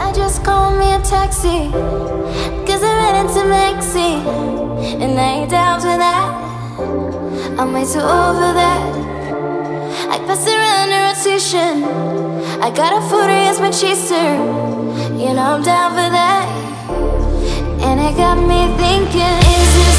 I just called me a taxi, cause I ran into Maxi, and I ain't down for that. I'm way too over that. I pass around a rotation, I got a 40 as my chaser. You know I'm down for that. And it got me thinking, is it